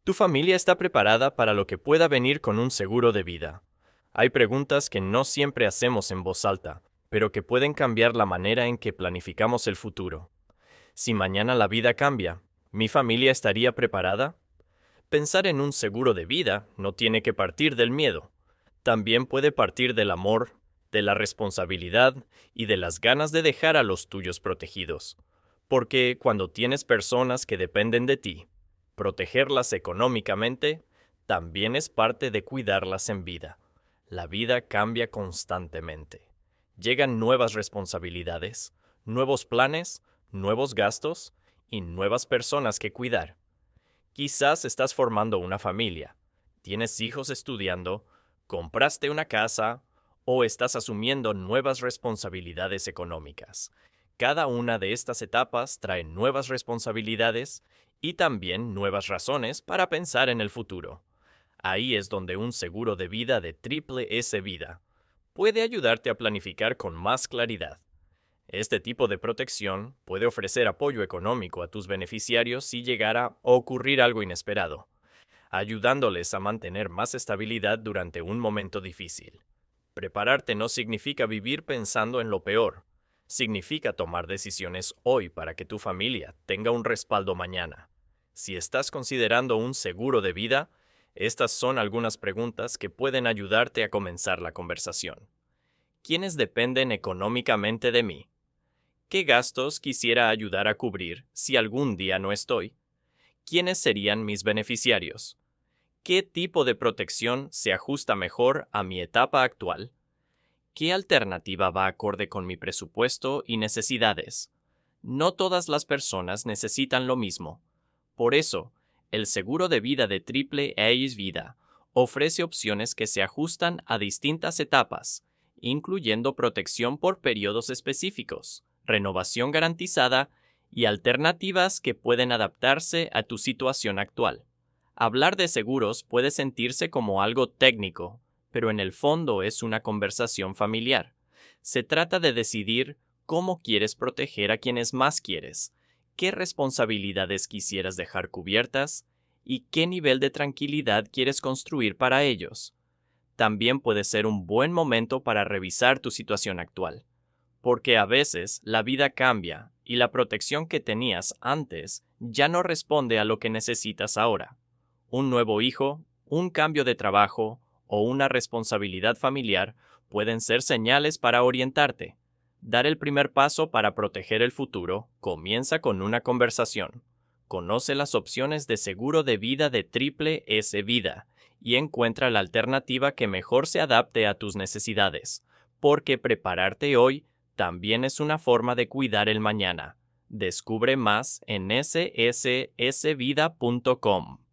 Tu familia está preparada para lo que pueda venir con un seguro de vida. Hay preguntas que no siempre hacemos en voz alta, pero que pueden cambiar la manera en que planificamos el futuro. Si mañana la vida cambia, ¿mi familia estaría preparada? Pensar en un seguro de vida no tiene que partir del miedo. También puede partir del amor, de la responsabilidad y de las ganas de dejar a los tuyos protegidos. Porque cuando tienes personas que dependen de ti, protegerlas económicamente también es parte de cuidarlas en vida. La vida cambia constantemente. Llegan nuevas responsabilidades, nuevos planes, nuevos gastos y nuevas personas que cuidar. Quizás estás formando una familia, tienes hijos estudiando, compraste una casa o estás asumiendo nuevas responsabilidades económicas. Cada una de estas etapas trae nuevas responsabilidades y también nuevas razones para pensar en el futuro. Ahí es donde un seguro de vida de Triple S Vida puede ayudarte a planificar con más claridad. Este tipo de protección puede ofrecer apoyo económico a tus beneficiarios si llegara a ocurrir algo inesperado, ayudándoles a mantener más estabilidad durante un momento difícil. Prepararte no significa vivir pensando en lo peor, significa tomar decisiones hoy para que tu familia tenga un respaldo mañana. Si estás considerando un seguro de vida, estas son algunas preguntas que pueden ayudarte a comenzar la conversación. ¿Quiénes dependen económicamente de mí? ¿Qué gastos quisiera ayudar a cubrir si algún día no estoy? ¿Quiénes serían mis beneficiarios? ¿Qué tipo de protección se ajusta mejor a mi etapa actual? ¿Qué alternativa va acorde con mi presupuesto y necesidades? No todas las personas necesitan lo mismo. Por eso, el seguro de vida de Triple A Vida ofrece opciones que se ajustan a distintas etapas, incluyendo protección por periodos específicos, renovación garantizada y alternativas que pueden adaptarse a tu situación actual. Hablar de seguros puede sentirse como algo técnico, pero en el fondo es una conversación familiar. Se trata de decidir cómo quieres proteger a quienes más quieres, qué responsabilidades quisieras dejar cubiertas y qué nivel de tranquilidad quieres construir para ellos. También puede ser un buen momento para revisar tu situación actual, porque a veces la vida cambia y la protección que tenías antes ya no responde a lo que necesitas ahora. Un nuevo hijo, un cambio de trabajo o una responsabilidad familiar pueden ser señales para orientarte. Dar el primer paso para proteger el futuro comienza con una conversación. Conoce las opciones de seguro de vida de Triple S Vida y encuentra la alternativa que mejor se adapte a tus necesidades, porque prepararte hoy también es una forma de cuidar el mañana. Descubre más en sssvida.com.